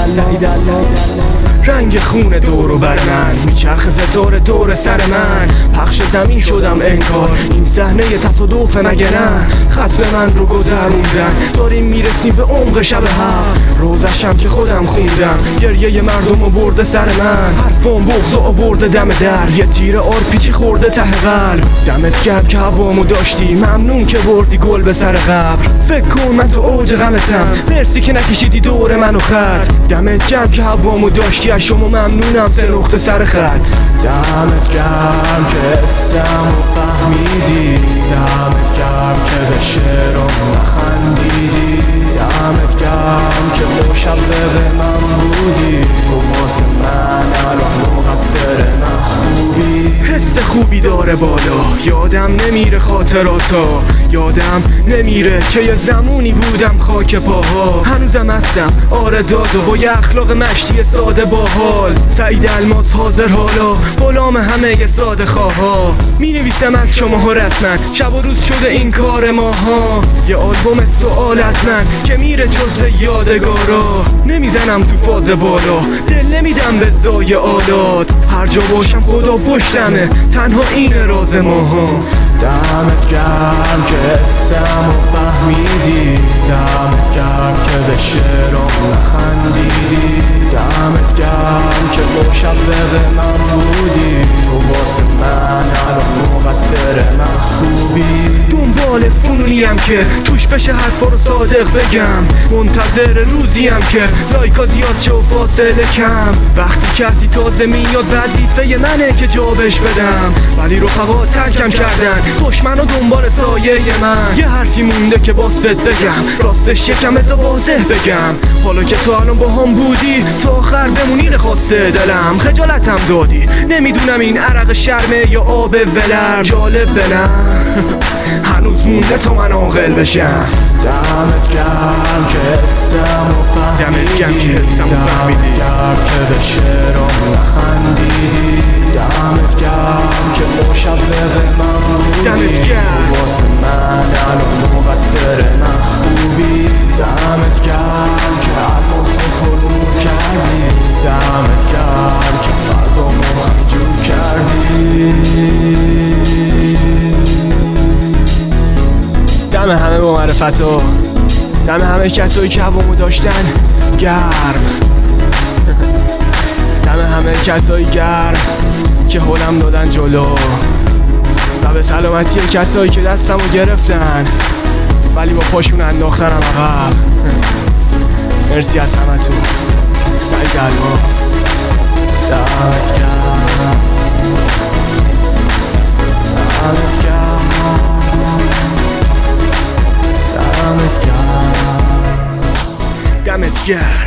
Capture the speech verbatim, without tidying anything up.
سعید الماس. رنگ خون دور و بر من میچرخ ستاره دور سر من، پخش زمین شدم انگار این صحنه تصادف مگه نه؟ خط به من رو گذروندن، داریم میرسیم به عمق شب هفت، روزشم که خودم خوندم، گریه مردم رو برده سر من، حرفم بغض آورده دم در، یه تیر آرپیچی خورده ته قلب. دمت گرم که هوامو داشتی، ممنون که بردی گل به سر قبر. فکر کن من تو اوج غمتم، مرسی که نکشیدی دور منو خط. دمت گرم که هوامو داشتی، از شما ممنونم سه نقطه سر خط. دمت گرم که اسم رو فهمیدی، دمت گرم که به شعرم نخندیدی، دمت گرم که مشوق من بودی، تو واسه من الان مقصر محبوبی. حس خوبی داره بالا، یادم نمیره خاطراتا، یادم نمیره که یه زمونی بودم خاک پاها. هنوزم هستم آره دادا با یه اخلاق مشتی ساده باحال. سعید الماس حاضر حالا غلام همه ساده خواها، می نویسم از شماها رسما، شب و روز شده این کار ماها. یه آلبوم سوال از من که میره جزو یادگارا، نمیزنم تو فاز بالا، دل نمیدم به زای آلات. هر جا باشم خدا پشتمه، تنها این راز ماها. دمت گرم که اسم رو فهمیدی، دمت گرم که به شعرم نخندیدی، دمت گرم که مشوق من بودی، تو واسه من الان مقصر محبوبی. دنبال فنونیم که توش بشه حرفا رو صادق بگم، منتظر روزیم که لایکا زیاد چه و فاصله کم. وقتی کسی تازه میاد وظیفه منه که جوابش بدم، ولی رفقا ترکم کردن، دشمن و دنبال سایه من. یه حرفی مونده که باز بهت بگم، راستش یکم از واضح بگم، حالا که تو الان با هم بودی تا آخر بمونی نخواسته دلم. خجالتم دادی، نمیدونم این عرق شرمه یا آب ولرم. جالب بلم هنوز مونده تا من عاقل بشم. دمت گرم که اسم رو فهمیدی، دمت گرم که اسم رو فهمیدی، دمت گرم که به شعرم نخندیدی، دمت گرم که مشوق من بودی، دمت گرم تو واسه من الان مقصر محبوبی. دمت گرم که الماس رو فرو کردی، دمت گرم که فرقامو محجوب کردی. دم همه با معرفتا، دم همه کسایی که هوامو داشتن گرم، دم همه کسایی گرم که حولم دادن جلو، و به سلامتی کسایی که دستمو گرفتن ولی با پاشون انداختنم عقب. مرسی از همتون. سعید الماس. دمت گرم، دمت گرم، دمت گرم، دمت گرم.